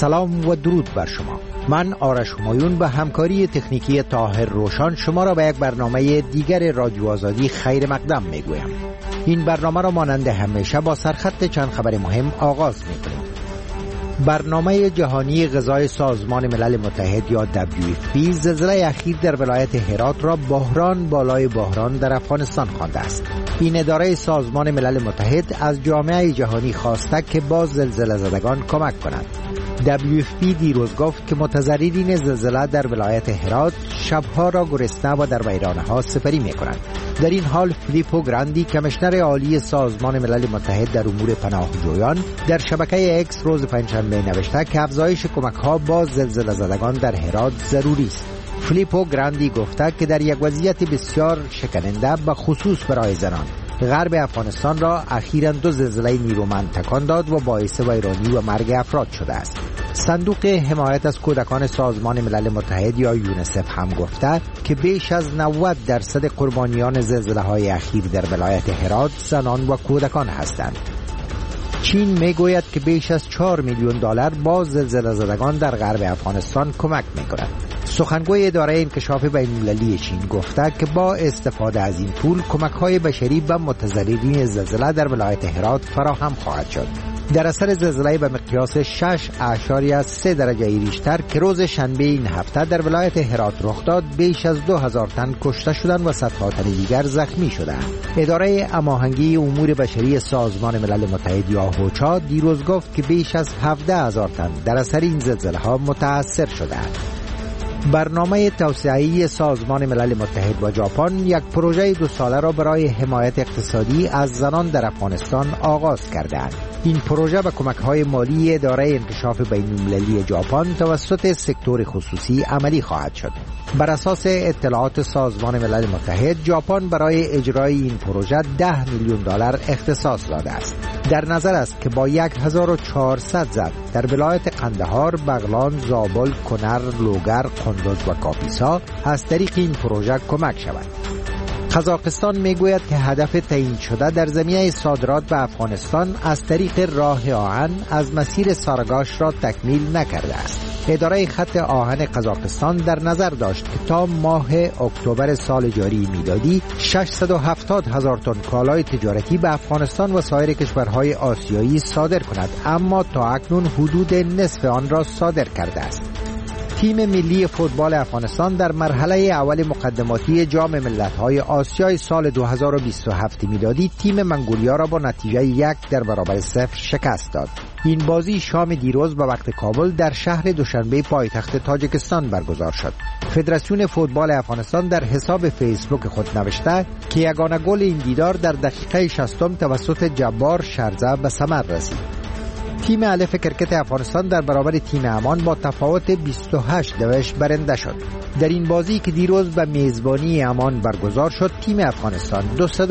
سلام و درود بر شما. من آرش همایون به همکاری تکنیکی طاهر روشان شما را به یک برنامه دیگر رادیو آزادی خیر مقدم میگویم. این برنامه را مانند همیشه با سرخط چند خبر مهم آغاز میکنیم. برنامه جهانی غذای سازمان ملل متحد یا WFP زلزله اخیر در ولایت هرات را بحران بالای بحران در افغانستان خوانده است. این اداره سازمان ملل متحد از جامعه جهانی خواسته که با زلزله زدگان کمک کند. WFP دیروز گفت که متضررین زلزله در ولایت هرات شبها را گرسنه و در ویرانه‌ها سپری می‌کنند. در این حال فیلیپو گراندی کمیشنر عالی سازمان ملل متحد در امور پناهجویان در شبکه اکس روز پنجشنبه نوشته که افزایش کمک‌ها با زلزله زدگان در هرات ضروری است. فیلیپو گراندی گفته که در یک وضعیت بسیار شکننده به خصوص برای زنان، غرب افغانستان را اخیراً 2 زلزله نیرومند تکان داد و باعث ویرانی و مرگ افراد شده است. صندوق حمایت از کودکان سازمان ملل متحد یا یونیسف هم گفته که بیش از 90% قربانیان زلزله‌های اخیر در ولایت هرات زنان و کودکان هستند. چین میگوید که بیش از 4 میلیون دلار با زلزله زدگان در غرب افغانستان کمک می‌کند. سخنگوی اداره انکشاف بین‌المللی چین گفته که با استفاده از این پول کمک‌های بشری به متضررین زلزله در ولایت هرات فراهم خواهد شد. در اثر زلزله به مقیاس 6.3 درجه ریشتر که روز شنبه این هفته در ولایت هرات رخ داد، بیش از 2000 تن کشته شدند و صدها تن دیگر زخمی شدند. اداره هماهنگی امور بشری سازمان ملل متحد یا اوچا دیروز گفت که بیش از 17000 تن در اثر این زلزله‌ها متاثر شدند. برنامه توسعه‌ای سازمان ملل متحد و ژاپن یک پروژه 2 ساله را برای حمایت اقتصادی از زنان در افغانستان آغاز کردند. این پروژه به کمک‌های مالی اداره انکشاف بین‌المللی ژاپن توسط سکتور خصوصی عملی خواهد شد. بر اساس اطلاعات سازمان ملل متحد، ژاپن برای اجرای این پروژه 10 میلیون دلار اختصاص داده است. در نظر است که با 1400 زن در ولایت قندهار، بغلان، زابل، کنر، لوگر، قندوز و کاپیسا از طریق این پروژه کمک شود. قزاقستان میگوید که هدف تعیین شده در زمینه صادرات به افغانستان از طریق راه آهن از مسیر سارگاش را تکمیل نکرده است. اداره خط آهن قزاقستان در نظر داشت که تا ماه اکتبر سال جاری میلادی 670,000 تن کالای تجارتی به افغانستان و سایر کشورهای آسیایی صادر کند، اما تا اکنون حدود نصف آن را صادر کرده است. تیم ملی فوتبال افغانستان در مرحله اول مقدماتی جام ملت‌های آسیای سال 2027 میلادی تیم منگولیا را با نتیجه 1 در برابر 0 شکست داد. این بازی شام دیروز به وقت کابل در شهر دوشنبه پایتخت تاجیکستان برگزار شد. فدراسیون فوتبال افغانستان در حساب فیسبوک خود نوشته که یگانه گل این دیدار در دقیقه 60 توسط جبار شرزه به ثمر رسید. تیم الف کرکت افغانستان در برابر تیم عمان با تفاوت 28 برنده شد. در این بازی که دیروز به میزبانی عمان برگزار شد، تیم افغانستان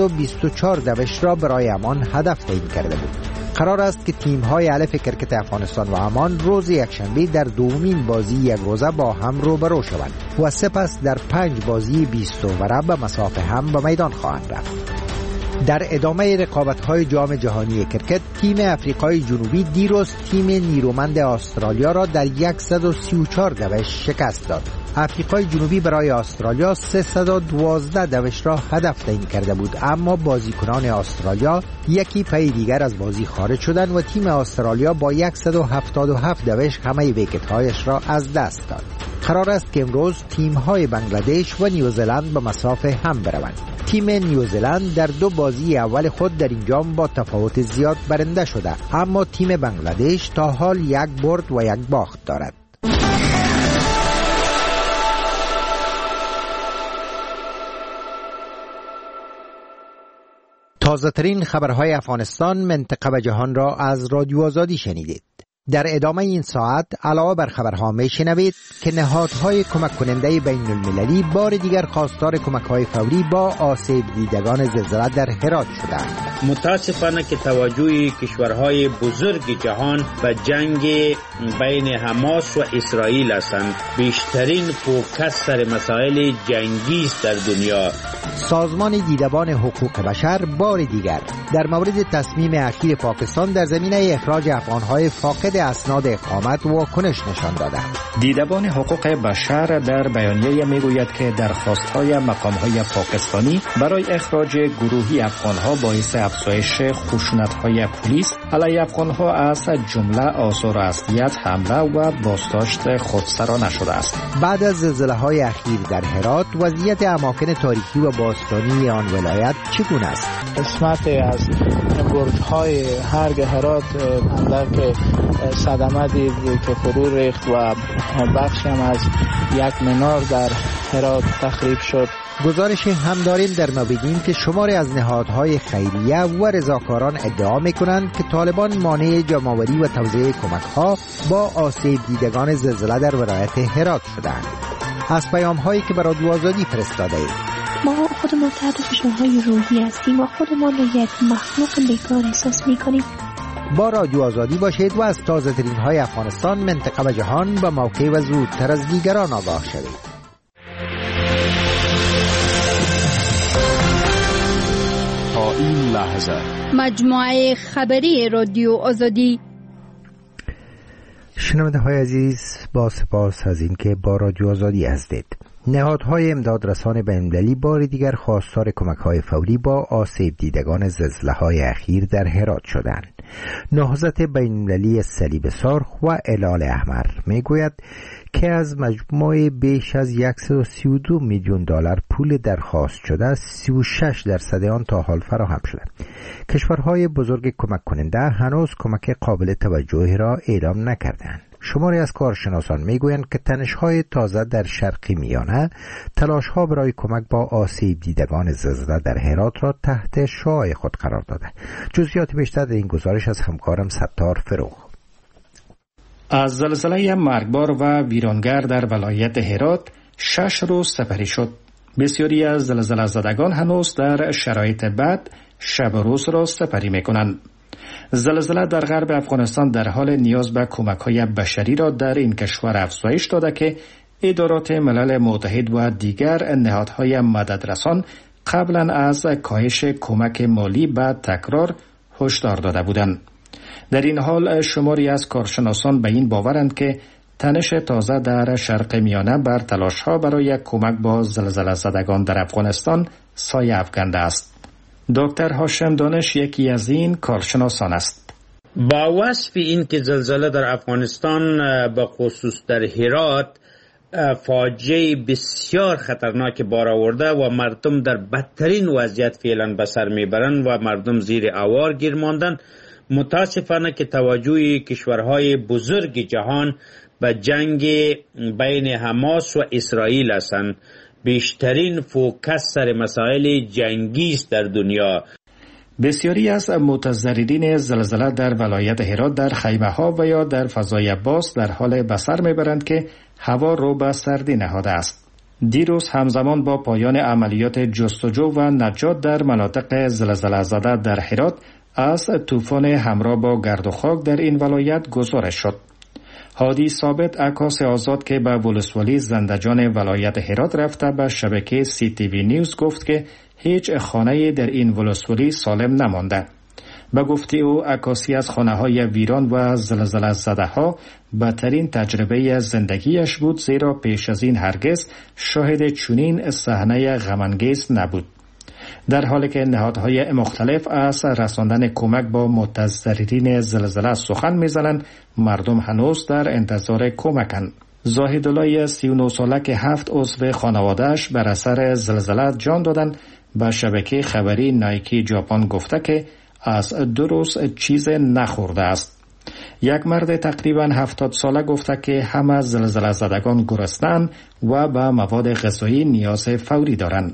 224 را برای عمان هدف تعیین کرده بود. قرار است که تیم‌های الف کرکت افغانستان و عمان روز یکشنبه در دومین بازی یک روزه با هم روبرو شوند و سپس در 5 بازی 20 اووره به مسافه هم به میدان خواهند رفت. در ادامه رقابت‌های جام جهانی کرکت، تیم افریقای جنوبی دیروز تیم نیرومند استرالیا را در 134 شکست داد. افریقای جنوبی برای استرالیا 312 را هدف تعیین کرده بود، اما بازیکنان استرالیا یکی پی دیگر از بازی خارج شدند و تیم استرالیا با 177 همه ویکت‌هایش را از دست داد. قرار است که امروز تیم‌های بنگلادش و نیوزلند به مسافه هم بروند. تیم نیوزلند در 2 بازی اول خود در این جام با تفاوت زیاد برنده شده، اما تیم بنگلادش تا حال 1 برد و 1 باخت دارد. تازه ترین خبرهای افغانستان، منطقه و جهان را از رادیو آزادی شنیدید. در ادامه این ساعت علاوه بر خبرها میشنوید که نهادهای کمک کننده بین المللی بار دیگر خواستار کمک‌های فوری با آسیب دیدگان زلزله در هرات شدند. متاسفانه که توجه کشورهای بزرگ جهان به جنگ بین حماس و اسرائیل هستند. بیشترین فوکس سر مسائل جنگی است در دنیا. سازمان دیدبان حقوق بشر بار دیگر در مورد تصمیم اخیر پاکستان در زمینه اخراج افغانهای فاقد اسناد اقامت واکنش نشان داده. دیدبان حقوق بشر در بیانیه میگوید که درخواست‌های مقام‌های پاکستانی برای اخراج گروهی افغانها باعث افزایش خشونت‌های پلیس علیه افغانها از جمله آثار اذیت، حمله و بازداشت خودسرانه شده است. بعد از زلزله‌های اخیر در هرات وضعیت اماکن تاریخی و باستانی آن ولایت چگونه است؟ قسمت از برج‌های هرگ هرات اندک صدمه دید که فرو ریخت و بخشی هم از یک منار در هرات تخریب شد. گزارش هم داریم در ما بگیم که شماری از نهادهای خیریه و رضاکاران ادعا می‌کنند که طالبان مانع جمع‌آوری و توزیع کمک‌ها با آسیب دیدگان زلزله در ولایت هرات شدند. از پیام‌هایی که برای رادیو آزادی فرستاده اید: ما خودمان تحت فشارهای روحی هستیم و خودمان را یک مخلوق بیکار احساس می‌کنیم. با رادیو آزادی باشید و از تازه‌ترین های افغانستان، منطقه و جهان به موقع و زودتر از دیگران آگاه شوید. تا این لحظه مجموعه خبری رادیو آزادی. شنونده های عزیز، با سپاس از اینکه با رادیو آزادی هستید. نهادهای امدادرسان بین‌المللی بار دیگر خواستار کمک‌های فوری با آسیب دیدگان زلزله‌های اخیر در هرات شدند. نهضت بین‌المللی صلیب سرخ و هلال احمر میگوید که از مجموع بیش از 132 میلیون دلار پول درخواست شده، 36% آن تا حال فراهم شده. کشورهای بزرگ کمک کننده هنوز کمک قابل توجهی را اعلام نکردند. شماری از کارشناسان میگویند که تنش‌های تازه در شرق میانه تلاش‌ها برای کمک با آسیب دیدگان زلزله در هرات را تحت شعاع خود قرار داده. جزئیات بیشتر در این گزارش از همکارم ستار فروغ. از زلزله مرگبار و ویرانگر در ولایت هرات 6 روز سپری شد. بسیاری از زلزله زدگان هنوز در شرایط بد شب و روز را سپری می‌کنند. زلزله در غرب افغانستان در حال نیاز به کمک‌های بشری را در این کشور افزایش داده که ادارات ملل متحد و دیگر نهادهای مددرسان قبلا از کاهش کمک مالی به تکرار هشدار داده بودند. در این حال شماری از کارشناسان به این باورند که تنش تازه در شرق میانه بر تلاش‌ها برای کمک با زلزله زدگان در افغانستان سایه افکنده است. دکتر هاشم دانش یکی از این کارشناسان است. با وصف این که زلزله در افغانستان به خصوص در هرات فاجعه بسیار خطرناک بار آورده و مردم در بدترین وضعیت فعلا به سر میبرند و مردم زیر آوار گیر ماندن، متاسفانه که توجه کشورهای بزرگ جهان به جنگ بین حماس و اسرائیل هستند. بیشترین فوکس سر مسائل جنگی است در دنیا. بسیاری از متضررین زلزله در ولایت هرات در خیمه‌ها و یا در فضای باز در حال به سر میبرند که هوا رو به سردی نهاده است. دیروز همزمان با پایان عملیات جستجو و نجات در مناطق زلزله زده در هرات از طوفان همراه با گرد و خاک در این ولایت گزارش شد. هادی ثابت، عکاس آزاد که به ولسوالی زندجان ولایت هرات رفته، به شبکه CTV نیوز گفت که هیچ خانه در این ولسوالی سالم نمانده. به گفته او عکاسی از خانه‌های ویران و زلزله زده‌ها بدترین تجربه زندگیش بود، زیرا پیش از این هرگز شاهد چنین صحنه غم‌انگیز نبود. در حالی که نهادهای مختلف از رساندن کمک با متضررین زلزله سخن می‌زنند، مردم هنوز در انتظار کمکند. زاهدالله 39 ساله که 7 عضو خانواده‌اش بر اثر زلزله جان دادند، به شبکه خبری نایکی ژاپن گفته که از 2 روز چیز نخورده است. یک مرد تقریباً 70 ساله گفته که همه زلزله زدگان گرسنه‌اند و به مواد غذایی نیاز فوری دارند.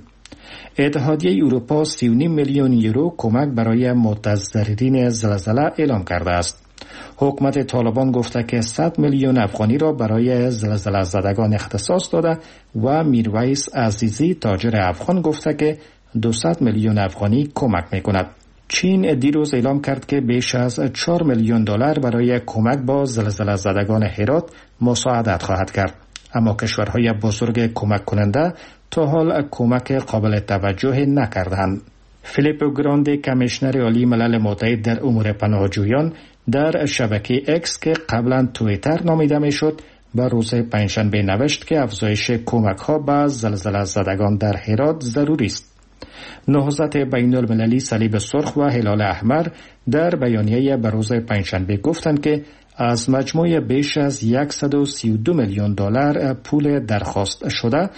اتحادیه اروپا 39 میلیون یورو کمک برای متضررین زلزله اعلام کرده است. حکومت طالبان گفته که 100 میلیون افغانی را برای زلزله زدگان اختصاص داده و میرویس عزیزی تاجر افغان گفته که 200 میلیون افغانی کمک میکند. چین دیروز اعلام کرد که بیش از 4 میلیون دلار برای کمک با زلزله زدگان هرات مساعدت خواهد کرد. اما کشورهای بزرگ کمک کننده تا حال کمک قابل توجه نکردند. فیلیپو گراندی کمیشنر عالی ملل متحد در امور پناهجویان در شبکه اکس که قبلا توییتر نامیده میشد بر روز پنجشنبه نوشت که افزایش کمک ها به زلزله زدگان در هرات ضروری است. نهضت بین المللی صلیب سرخ و هلال احمر در بیانیه بر روز پنجشنبه گفتند که از مجموع بیش از 132 میلیون دلار پول درخواست شده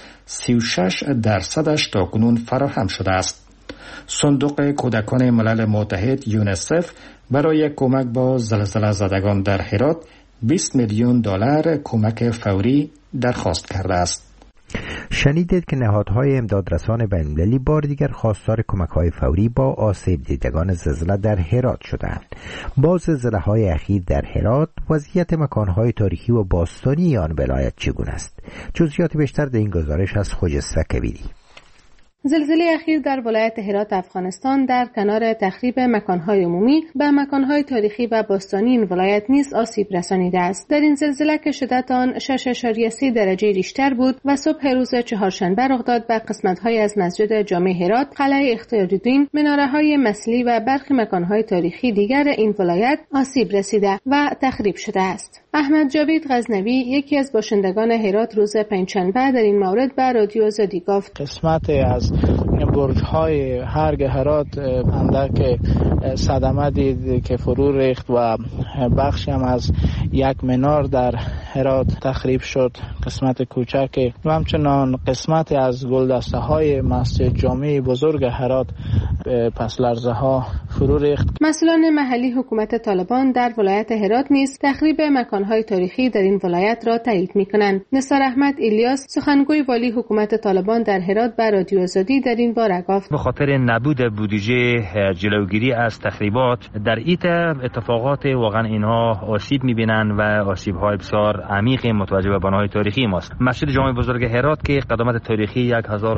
36% تاکنون فراهم شده است. صندوق کودکان ملل متحد یونیسف برای کمک با زلزله زدگان در هرات 20 میلیون دلار کمک فوری درخواست کرده است. شنیدید که نهادهای امدادرسان بین‌المللی بار دیگر خواستار کمک‌های فوری با آسیب دیدگان زلزله در هرات شدند. با زلزله‌های اخیر در هرات وضعیت مکان‌های تاریخی و باستانی آن ولایت چگونه است؟ جزئیات بیشتر در این گزارش از خجسته کبیری. زلزله اخیر در ولایت هرات افغانستان در کنار تخریب مکانهای عمومی به مکانهای تاریخی و باستانی این ولایت نیز آسیب رسانیده است. در این زلزله که شدت آن 6.3 درجه ریشتر بود و صبح روز چهارشنبه رخ داد، به قسمت‌های از مسجد جامع هرات، قلعه اختیارالدین، مناره‌های مسلی و برخی مکانهای تاریخی دیگر این ولایت آسیب رسیده و تخریب شده است. احمد جاوید غزنوی، یکی از باشندگان هرات، روز پنجشنبه در این مورد به رادیو آزادی گفت: قسمت از برج‌های هرگ هرات اندک صدمه دید که فرو ریخت و بخشی هم از یک منار در هرات تخریب شد، قسمت کوچک، و همچنان قسمت از گلدسته‌های مسجد جامع بزرگ هرات پس لرزه ها فرو ریخت. مسئولان محلی حکومت طالبان در ولایت هرات نیز تخریب مکانهای تاریخی در این ولایت را تایید می‌کنند. نثار احمد الیاس، سخنگوی والی حکومت طالبان در هرات، به رادیو آزادی در این باره گفت: به خاطر نبود بودجه جلوگیری از تخریبات در این اتفاقات واقعا اینها آسیب می‌بینند و آسیب‌های بسیار عمیق متوجه به بناهای تاریخی ماست. مسجد جامع بزرگ هرات که قدامت تاریخی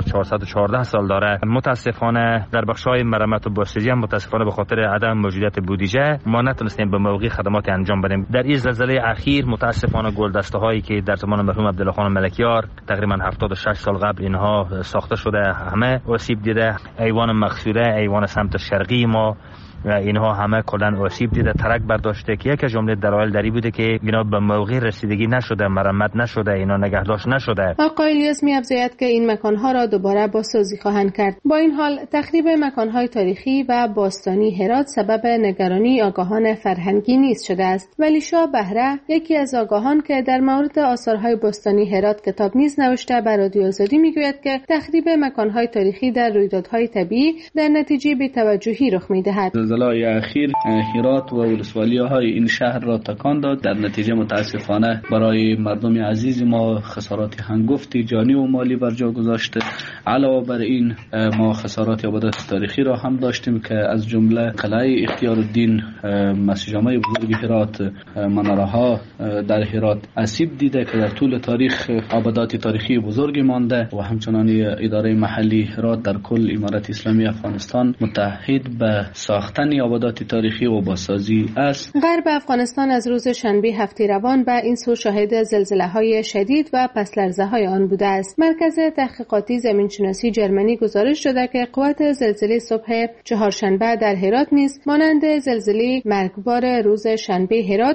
1414 سال داره، متاسفانه در بخش‌های مرمت و بازسازی هم متاسفانه به خاطر عدم موجودیت بودجه ما نتونستیم به موقع خدمات انجام بدیم. در این زلزله اخیر متاسفانه گلدسته‌هایی که در زمان مرحوم عبدالله خان ملکیار تقریبا 76 سال قبل اینها ساخته شده همه آسیب دیده. ایوان مقصوره، ایوان سمت شرقی ما و اینها همه کلا آسیب دیده، ترک برداشته که یک از جمله دلایل دری بوده که اینا به موقع رسیدگی نشده، مرمت نشده، اینا نگهداشت نشده. آقای الیاس می‌افزاید که این مکان‌ها را دوباره بازسازی خواهند کرد. با این حال تخریب مکان‌های تاریخی و باستانی هرات سبب نگرانی آگاهان فرهنگی نیز شده است. ولیشاه بهره، یکی از آگاهان که در مورد آثارهای باستانی هرات کتاب نیز نوشته، به رادیو آزادی میگوید که تخریب مکان‌های تاریخی در رویدادهای طبیعی در نتیجه بی‌توجهی رخ می‌دهد. زلزله اخیر هرات و ولسوالی‌های این شهر را تکان داد. در نتیجه متاسفانه برای مردم عزیز ما خسارات هنگفتی جانی و مالی بر جا گذاشته. علاوه بر این ما خسارات عبادات تاریخی را هم داشتیم که از جمله قلعه اختیارالدین، مسجد جامع بزرگ هرات، مناره‌ها در هرات آسیب دیده که در طول تاریخ عبادات تاریخی بزرگی مانده و همچنان اداره محلی هرات در کل امارت اسلامی افغانستان متحد به ساختن عبادات تاریخی و بازسازی است. غرب افغانستان از روز شنبه هفته روان به این سو شاهد زلزله‌های شدید و پس لرزه‌های آن بوده است. مرکز تحقیقاتی زمینشناسی جرمنی گزارش داده که قوت زلزله صبح چهارشنبه در هرات نیز مانند زلزله مرگبار روز شنبه هرات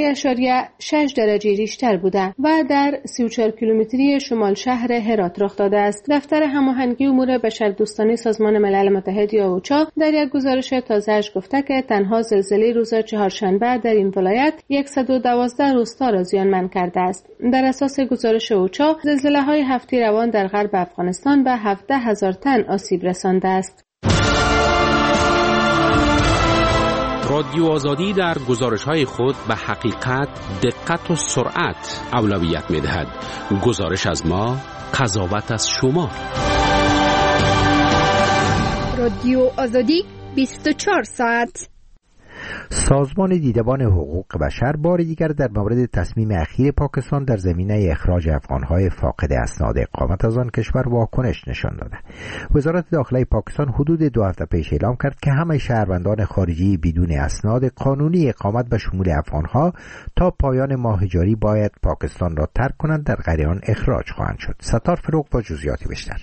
3.6 درجه ریشتر بوده و در 34 کیلومتری شمال شهر هرات رخ داده است. دفتر هماهنگی امور بشردوستانه سازمان ملل متحد یا اوچا در یک گزارش تازه‌اش گفته که تنها زلزله روز چهارشنبه در این ولایت 112 روستا را زیانمند کرده است. در اساس گزارش اوچا، زلزله‌های هفته روان در غرب افغانستان به 17,000 تن آسیب رسانده است. رادیو آزادی در گزارش‌های خود به حقیقت، دقت و سرعت اولویت می‌دهد. گزارش از ما، قضاوت از شما. رادیو آزادی 24 ساعت. سازمان دیدبان حقوق بشر بار دیگر در مورد تصمیم اخیر پاکستان در زمینه اخراج افغانهای فاقد اسناد اقامت از آن کشور واکنش نشان داده. وزارت داخله پاکستان حدود 2 هفته پیش اعلام کرد که همه شهروندان خارجی بدون اسناد قانونی اقامت به شمول افغانها تا پایان ماه جاری باید پاکستان را ترک کنند، در غیر آن اخراج خواهند شد. ستار فروغ با جزئیات بیشتر.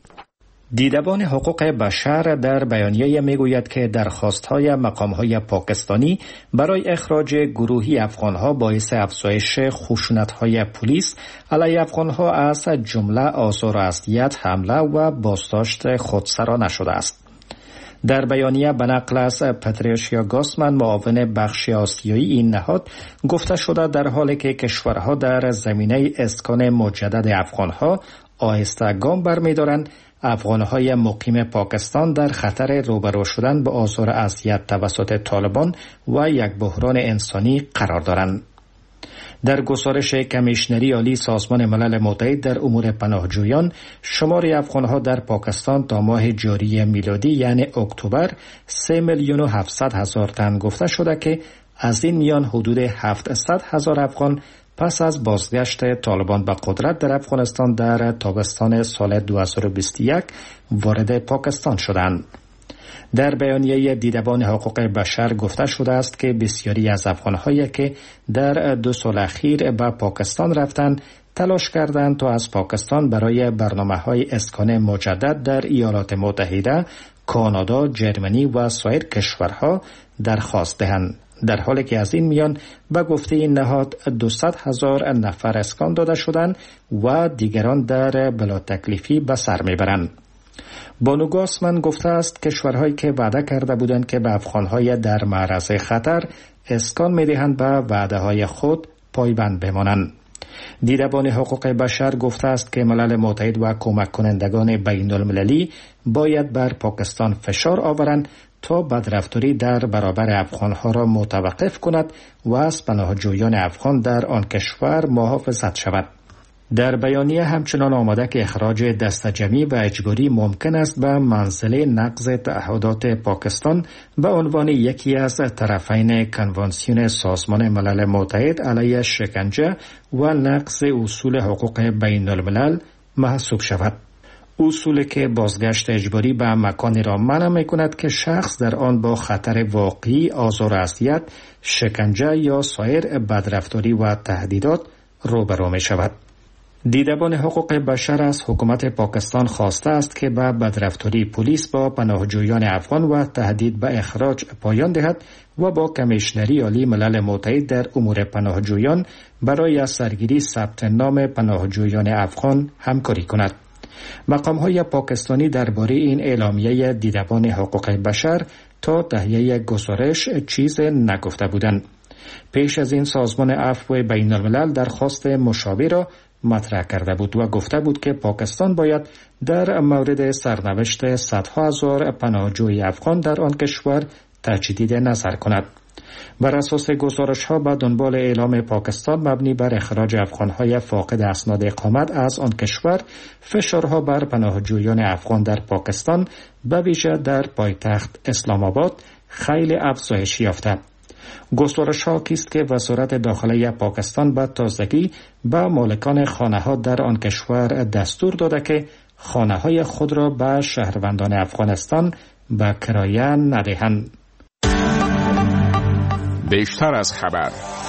دیدبان حقوق بشر در بیانیه میگوید که درخواست‌های مقام‌های پاکستانی برای اخراج گروهی افغان‌ها باعث افزایش خشونت‌های پلیس علیه افغان‌ها از جمله آزار و اذیت، حمله و بازداشت خودسرانه شده است. در بیانیه به نقل از پتریشیا گاسمن، معاون بخش آسیایی این نهاد، گفته شده در حالی که کشورها در زمینه اسکان مجدد افغان‌ها آهسته گام برمی‌دارند، افغانهای مقیم پاکستان در خطر روبرو شدن با آزار و اذیت توسط طالبان و یک بحران انسانی قرار دارند. در گزارش کمیشنری عالی سازمان ملل متحد در امور پناهجویان، شمار افغانها در پاکستان تا ماه جاری میلادی یعنی اکتبر 3,700,000 تن گفته شده که از این میان حدود 700,000 افغان پس از بازگشت طالبان به قدرت در افغانستان در تابستان سال 2021 وارد پاکستان شدند. در بیانیه دیدبان حقوق بشر گفته شده است که بسیاری از افغان‌هایی که در 2 سال اخیر به پاکستان رفتند تلاش کردند تا از پاکستان برای برنامه‌های اسکان مجدد در ایالات متحده، کانادا، جرمنی و سایر کشورها درخواست دهند، در حالی که از این میان به گفته این نهاد 200,000 نفر اسکان داده شدند و دیگران در بلا تکلیفی به سر میبرند. بانو گاسمن گفته است کشورهایی که وعده کرده بودند که به افغانهای در معرض خطر اسکان میدهند به وعده های خود پایبند بمانند. دیدبان حقوق بشر گفته است که ملل متحد و کمک کنندگان بین المللی باید بر پاکستان فشار آورند تا بدرفتاری در برابر افغانها را متوقف کند و از پناهجویان افغان در آن کشور محافظت شود. در بیانیه همچنان آمده که اخراج دست جمعی و اجباری ممکن است به منزله نقض تعهدات پاکستان به عنوان یکی از طرفین کنوانسیون سازمان ملل متحد علیه شکنجه و نقض اصول حقوق بین الملل محسوب شود. اصولی که بازگشت اجباری به مکانی را منع می‌کند که شخص در آن با خطر واقعی آزار و اذیت، شکنجه یا سایر بدرفتاری و تهدیدات روبرو می‌شود. دیدبان حقوق بشر از حکومت پاکستان خواسته است که به بدرفتاری پلیس با پناهجویان افغان و تهدید به اخراج پایان دهد و با کمیشنری عالی ملل متحد در امور پناهجویان برای سرگیری ثبت نام پناهجویان افغان همکاری کند. مقام‌های پاکستانی درباره این اعلامیه دیدبان حقوق بشر تا تهیه گزارش چیز نگفته بودند. پیش از این سازمان عفو بین الملل درخواست مشابه را مطرح کرده بود و گفته بود که پاکستان باید در مورد سرنوشت صدها هزار پناهجوی افغان در آن کشور تجدید نظر کند. بر اساس گزارش‌ها به دنبال اعلام پاکستان مبنی بر اخراج افغان‌های فاقد اسناد اقامت از آن کشور، فشارها بر پناهجویان افغان در پاکستان به ویژه در پایتخت اسلام آباد خیلی افزایش یافته. گزارش‌ها است که وزارت داخله پاکستان به تازگی به مالکان خانه‌ها در آن کشور دستور داده که خانه‌های خود را به شهروندان افغانستان به کرایه ندهند. بیشتر از خبر.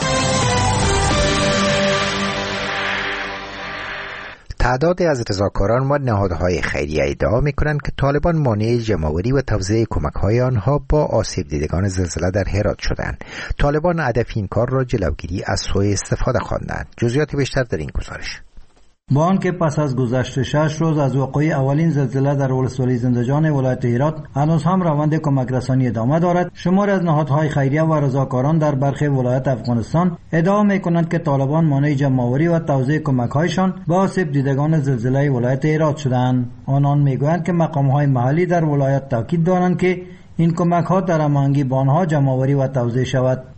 تعدادی از رضاکاران و نهادهای خیریه ادعا می‌کنند که طالبان مانع جمع‌آوری و توزیع کمک‌های آنها با آسیب دیدگان زلزله در هرات شدند. طالبان هدف این کار را جلوگیری از سوء استفاده خواندند. جزئیات بیشتر در این گزارش. با آنکه پس از گذشت 6 روز از وقوع اولین زلزله در ولسوالی زندجان ولایت هرات هنوز هم روند کمک رسانی ادامه دارد، شماری از نهادهای خیریه و رضاکاران در برخی ولایات افغانستان ادعا می‌کنند که طالبان مانع جمع‌آوری و توزیع کمک‌هایشان به آسیب دیدگان زلزله ولایت هرات شدند. آنان می‌گویند که مقام‌های محلی در ولایت تاکید دارند که این کمک‌ها در هماهنگی با آنها جمع‌آوری و توزیع شود.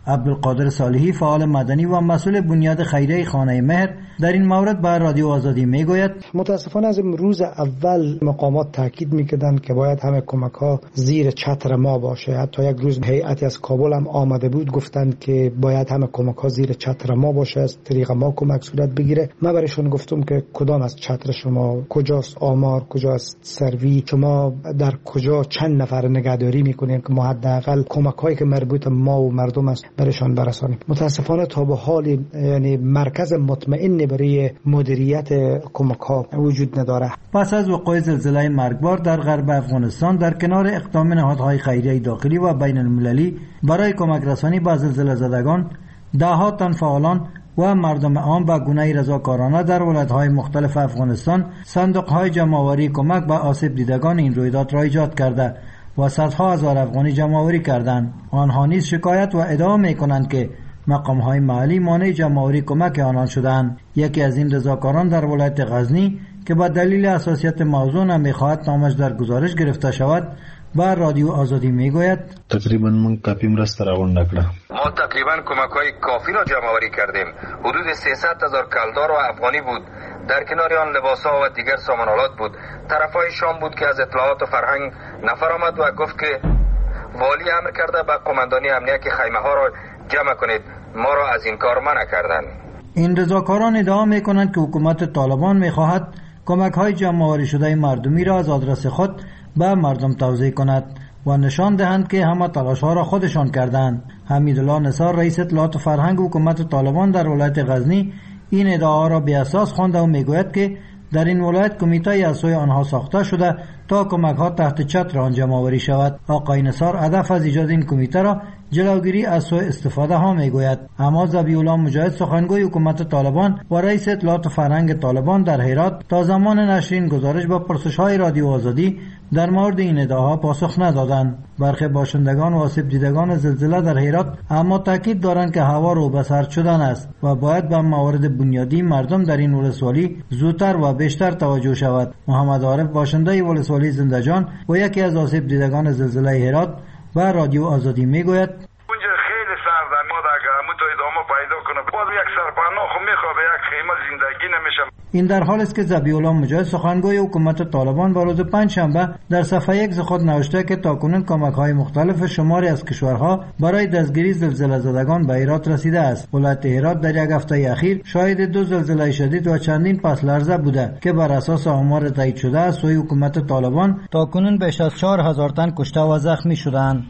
عبدالقادر صالحی فعال مدنی و مسئول بنیاد خیریه خانه مهر در این مورد به رادیو آزادی میگوید متاسفانه از روز اول مقامات تاکید میکردند که باید همه کمک ها زیر چتر ما باشه. حتی یک روز هیئتی از کابل هم آمده بود، گفتند که باید همه کمک ها زیر چتر ما باشه، از طریق ما کمک صورت بگیره. من برایشون گفتم که کدام از چتر شما، کجاست آمار، کجاست سروی، شما در کجا چند نفر نگهداری میکنین که ما حداقل کمک هایی که مربوط ما و مردم است برایشان برسانیم. متاسفانه تا به حال یعنی مرکز مطمئن برای مدیریت کمک ها وجود نداره. پس از وقوع زلزله مرگبار در غرب افغانستان، در کنار اقدام نهادهای خیریه داخلی و بین المللی برای کمک رسانی به زلزله زدگان، ده‌ها تن فعالان و مردم عام به گونه رضاکارانه در ولایت‌های مختلف افغانستان صندوق‌های جمع‌آوری کمک به آسیب دیدگان این رویداد را ایجاد کرده و صدها هزار افغانی جمع‌آوری کردند. آنها نیز شکایت و ادعا می‌کنند که مقام‌های محلی مانع جمع‌آوری کمک آنان شدند. یکی از این رضاکاران در ولایت غزنی که با دلیل حساسیت موضوع نمی‌خواهد نامش در گزارش گرفته شود، با رادیو آزادی میگوید تقریبا من کافی مرسته راغونډه کړه. ما تقریبا کمک‌های کافی را جمع‌آوری کردیم. حدود 300,000 کلدار و افغانی بود. در کنار آن لباس‌ها و دیگر سامان‌آلات بود. طرفای شام بود که از اطلاعات و فرهنگ نفر آمد و گفت که والی امر کرده به قماندانی امنیت که خیمه‌ها را جمع کنید. ما را از این کار منع کردند. این رضاکاران ادعا می‌کنند که حکومت طالبان می‌خواهد کمک‌های جمع‌آوری شده مردمی را از آدرس خود به مردم توزیع کند و نشان دهند که همه تلاش‌ها را خودشان کردند. حمیدالله نثار رئیس اطلاعات فرهنگ حکومت طالبان در ولایت غزنی این ادعا را بی اساس خوانده و میگوید که در این ولایت کمیته از سوی آنها ساخته شده تا کمک‌ها تحت چتر آن جمع‌آوری شود. آقای نثار هدف از ایجاد این کمیته را جلوگیری از سوء استفاده ها میگوید. اما ذبیح‌الله مجاهد سخنگوی حکومت طالبان و رئیس اطلاعات فرهنگ طالبان در هرات تا زمان نشر این گزارش با پرسش‌های رادیو آزادی در مورد این ادعاها پاسخ ندادند. برخی باشندگان و آسیب دیدگان زلزله در هرات اما تاکید دارند که هوا رو به سرد شدن است و باید به موارد بنیادی مردم در این ولسوالی زودتر و بیشتر توجه شود. محمد عارف باشنده ولسوالی زنده‌جان و یکی از آسیب دیدگان زلزله هرات و رادیو آزادی میگوید اونجا خیلی سرد، ما اگه همونطور ادامه پیدا کنه باز یک سرپناه خب میخوابه، یک خیمه زندگی نمیشه. این در حال است که ذبیح‌الله مجاهد سخنگوی حکومت طالبان با روز پنجشنبه در صفحه یک خود نوشته که تاکنون کمک‌های مختلف شماری از کشورها برای دستگیری زلزله زدگان به هرات رسیده است. ولایت هرات در یک هفته اخیر شاهد 2 زلزله شدید و چندین پس لرزه بوده که بر اساس آمار تایید شده از سوی حکومت طالبان تاکنون بیش از 4000 تن کشته و زخمی شدند.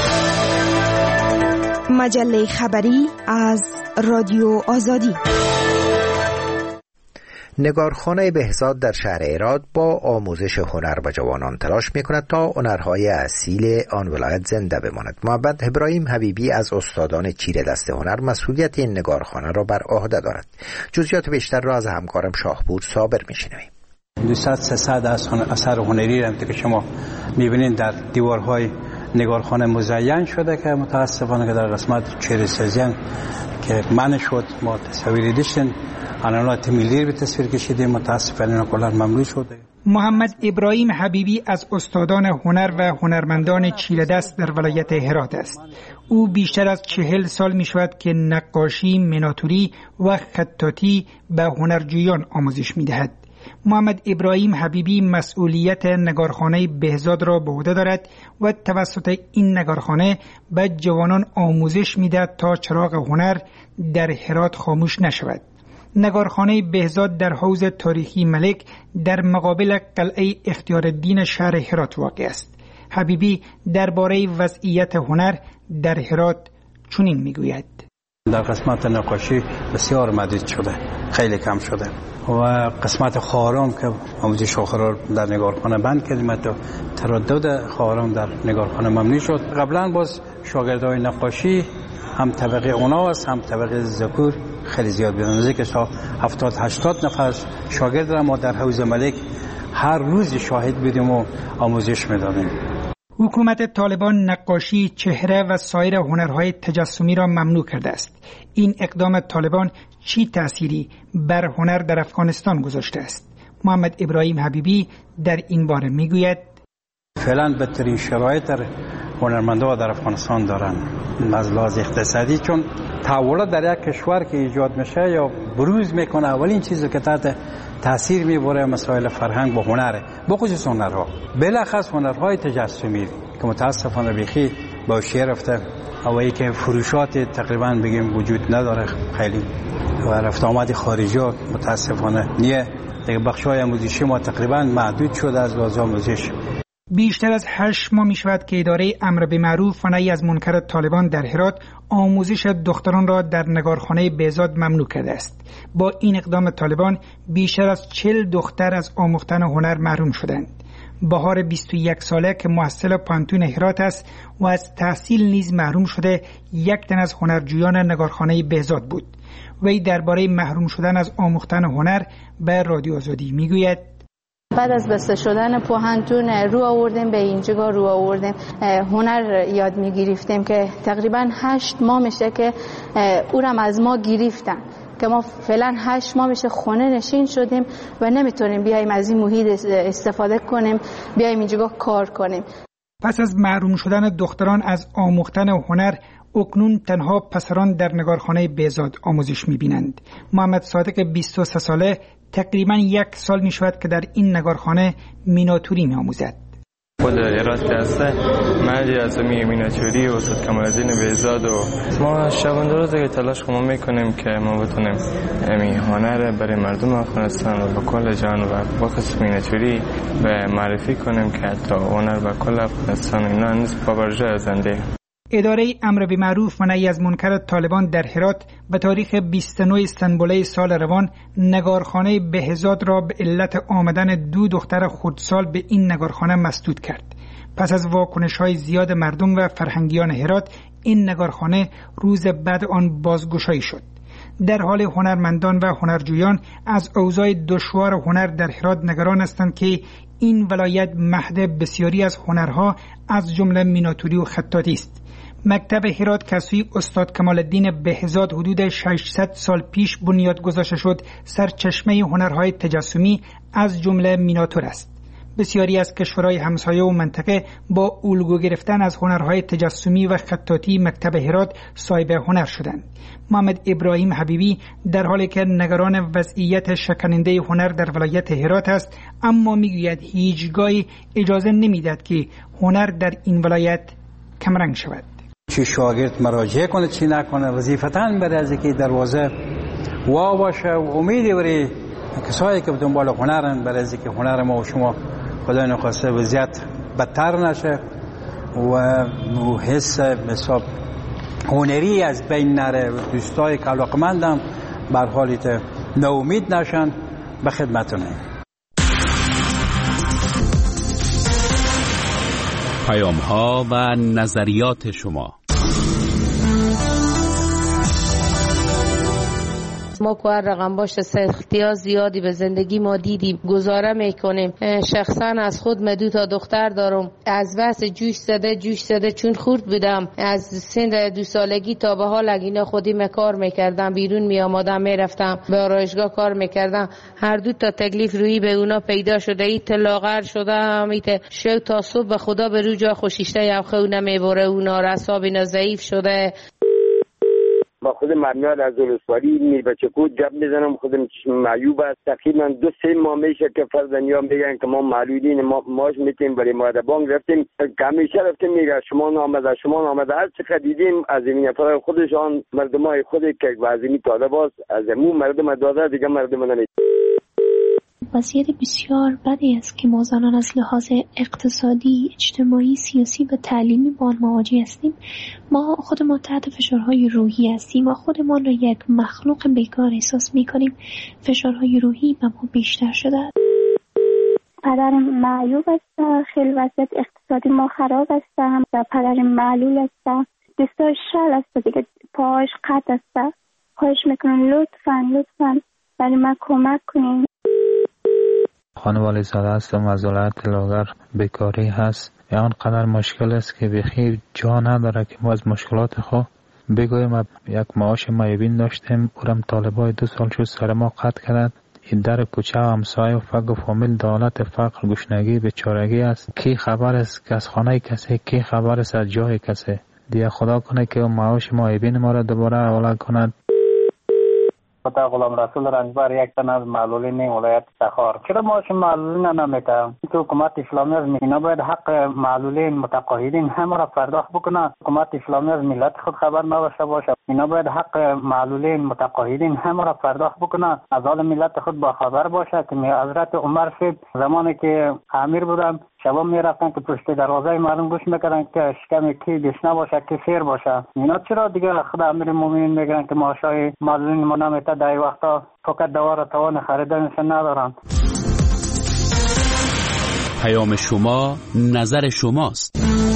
مجله خبری از رادیو آزادی. نگارخانه بهزاد در شهر هرات با آموزش هنر به جوانان تلاش می‌کند تا هنرهای اصیل آن ولایت زنده بماند. محمد ابراهیم حبیبی از استادان چیره دست هنر مسئولیت این نگارخانه را بر عهده دارد. جزئیات بیشتر را از همکارم شاهپور صابر می‌شنویم. 200-300 اثر هنری را که شما می‌بینید در دیوارهای نگارخانه مزین شده که متاسفانه که در قسمت چیره سازی که منع شد ما تصاویری داشتیم، عناوین ملی به تصویر کشیدیم، متاسفانه کلا ممنوع شده. محمد ابراهیم حبیبی از استادان هنر و هنرمندان چیره دست در ولایت هرات است. او بیشتر از 40 سال می شود که نقاشی، میناتوری و خطاطی به هنرجویان آموزش می دهد. محمد ابراهیم حبیبی مسئولیت نگارخانه بهزاد را به عهده دارد و توسط این نگارخانه به جوانان آموزش می‌دهد تا چراغ هنر در هرات خاموش نشود. نگارخانه بهزاد در حوض تاریخی ملک در مقابل قلعه اختیارالدین شهر هرات واقع است. حبیبی درباره وضعیت هنر در هرات چنین میگوید: در قسمت نقاشی بسیار مدید شده، خیلی کم شده و قسمت خارام که آموزش آخر در نگارخانه بند کردیم، تا تردد خارام در نگارخانه ممنوع شد. قبلا باز شاگردای نقاشی هم طبقه اونا است هم طبقه ذکور خیلی زیاد بودن، نزدیک 70-80 نفر شاگرد را ما در حوض ملک هر روز شاهد بودیم و آموزش میدادیم. حکومت طالبان نقاشی، چهره و سایر هنرهای تجسمی را ممنوع کرده است. این اقدام طالبان چی تأثیری بر هنر در افغانستان گذاشته است؟ محمد ابراهیم حبیبی در این باره میگوید: فعلا بدترین شرایط در هنرمندا در افغانستان دارن از لحاظ اقتصادی، چون تحولات در یک کشور که ایجاد میشه یا بروز میکنه اولین چیزی که تحت تاثیر میبره مسائل فرهنگ با هنره، با خصوص هنرها، بلخص هنرهای تجسمی که متاسفانه بیخی با شیر رفته و ای که فروشات تقریبا بگیم وجود نداره خیلی و رفت آمد خارجی متاسفانه نیه دیگه. بخش‌های آموزشی ما تقریبا محدود شده از لحاظ آموزش. بیشتر از 8 ماه می شود که اداره امر به معروف و نهی از منکر طالبان در هرات آموزش دختران را در نگارخانه بهزاد ممنوع کرده است. با این اقدام طالبان بیشتر از 40 دختر از آموختن هنر محروم شدند. بهار 21 ساله که محصل پانتون هرات است و از تحصیل نیز محروم شده، یک تن از هنرجویان نگارخانه بهزاد بود. وی درباره محروم شدن از آموختن هنر به رادیو آزادی میگوید: بعد از بسته شدن پوهنتون رو آوردیم به اینجا، رو آوردیم هنر یاد میگرفتیم که تقریبا 8 ماه میشه که اونم از ما گرفتن که ما فعلا 8 ماه میشه خونه نشین شدیم و نمیتونیم بیایم از این محیط استفاده کنیم، بیایم اینجا کار کنیم. پس از محروم شدن دختران از آموختن هنر، اکنون تنها پسران در نگارخانه بهزاد آموزش میبینند. محمد صادق 23 ساله تقریبا 1 سال می شود که در این نگارخانه میناتوری می آموزد. خود هرات که هسته مردی از میناتوری و استاد کمال الدین بهزاد و ما شبانه روز که تلاش خودمون میکنیم که ما بتونیم هنر برای مردم افغانستان و با کل جهان و با خصوص میناتوری به معرفی کنیم که حتی هنر با کل افغانستان اینا نیست پابرجا زنده. اداره امر به معروف و نهی از منکر طالبان در هرات به تاریخ 29 اسفند سال روان نگارخانه بهزاد را به علت آمدن 2 دختر خردسال به این نگارخانه مسدود کرد. پس از واکنش‌های زیاد مردم و فرهنگیان هرات، این نگارخانه روز بعد آن بازگشایی شد. در حال هنرمندان و هنرجویان از اوضاع دشوار هنر در هرات نگران هستند که این ولایت مهد بسیاری از هنرها از جمله میناتوری و خطاطی است. مکتب هرات که سوی استاد کمال الدین بهزاد حدود 600 سال پیش بنیاد گذاشته شد، سرچشمه هنرهای تجسمی از جمله میناتور است. بسیاری از کشورهای همسایه و منطقه با الگو گرفتن از هنرهای تجسمی و خطاطی مکتب هرات صاحب هنر شدند. محمد ابراهیم حبیبی در حالی که نگران وضعیت شکننده هنر در ولایت هرات است، اما میگوید هیچگاهی اجازه نمیدهد که هنر در این ولایت کمرنگ شود. چی شاگرد مراجعه کنه چی نکنه، وظیفتاً برای از که دروازه وا باشه و امیدی برای کسایی که دنبال هنرن، برای از که هنر ما و شما خدا نخواسته وضعیت بدتر نشه و حس حساب هنری از بین نره، دوستای که علاقمندم بر حالیت ناامید نشن. به خدمتونه. پیام ها و نظریات شما. ما که رقم باشه سختی‌ها زیادی به زندگی ما دیدیم، گزاره میکنیم. شخصا از خود من 2 تا دختر دارم، از واسه جوش زده چون خورد بودم، از سن 2 سالگی تا به حال اینا خودی کار میکردم، بیرون میآمدم میرفتم به آرایشگاه کار میکردم. هر 2 تا تکلیف روی به اونا پیدا شده، ایت لاغر شده، ایت شو تا صبح به خدا به رو جا خوشیشته یا خو نمیبره، اونا رساب اینا ضعیف شده. با خود مرمیاد از ولسوالی میربچه کود جب میزنم، خودم معیوب است. تقریبا 2-3 ماه میشه که فرزندیا میگن که ما معلولین، ماش میتیم برای ماده بانک رفتیم که همیشه رفتیم میگه شما نامده هر چقدر دیدیم از این افراد خودشان مردمای خودی که وزیمی تاده باز از امو مردم داده دیگه مردم نمید. وضعیت بسیار بدی است که ما زنان از لحاظ اقتصادی، اجتماعی، سیاسی و تعلیمی با آن مواجه هستیم. ما خودمان تحت فشارهای روحی هستیم و خودمان را یک مخلوق بیکار احساس می‌کنیم. فشارهای روحی به ما بیشتر شده است. پدرم معیوب است، خیلی وضعیت اقتصادی ما خراب است و پدرم معلول است، دستاش شل است دیگه، پاهاش قطع است. خواهش میکنم لطفاً برای من کمک کنین. خانم والی زاده هستم، از ولایت لاغر. بیکاری هست، آنقدر مشکل است که بخیر جا نداره که ما از مشکلات خود بگویم. یک معاش معیوبین داشتیم، اورم طالبای 2 سال شد سر ما قطع کردند. در کوچه و همسایه و فقر و فامیل دولت فقر گشنگی بیچارگی است. کی خبر است که از خانه کسی، کی خبر است از جای کسی. دیگه خدا کنه که معاش معایبین ما را دوباره حواله کند. خدا غلام رسول رنجبر یک تن از معلولین ولایت تخار. چرا معاش معلولین نمیده؟ تو حکومت اسلامی از اینا باید حق معلولین متقاعدین همه را پرداخت بکنه. حکومت اسلامی از ملت خود خبر نباشه باشه. اینا باید حق معلولین متقاعدین همه را پرداخت بکنه. از حال ملت خود با خبر باشه که حضرت عمر صاحب زمانی که امیر بودن شبا میرفتن که پشت دروازه مردم گوش میکردن که شکم کی دشنه باشه کی سیر باشه. اینا چرا دیگه خود امیر مومنین میگن که معاشای معلولین ما نمیده؟ در وقتا فقط دوار توان خریدنش ندارن. پیام شما نظر شماست.